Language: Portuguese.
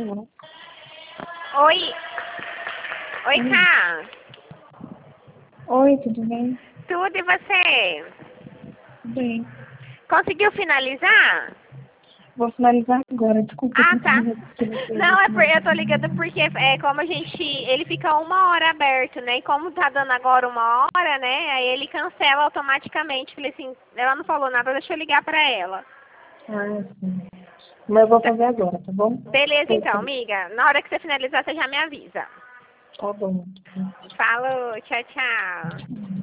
Oi. Oi, Cá. Oi, tudo bem? Tudo e você? Bem. Conseguiu finalizar? Vou finalizar agora. Desculpa, eu Ah, tentei tá. resolver você. Não, eu tô ligando porque como ele fica 1 hora aberto, né? E como tá dando agora 1 hora, né? Aí ele cancela automaticamente. Falei assim, ela não falou nada, deixa eu ligar pra ela. Ah, sim. Mas eu vou fazer agora, tá bom? Beleza então, amiga. Na hora que você finalizar, você já me avisa. Tá bom. Falou, tchau, tchau.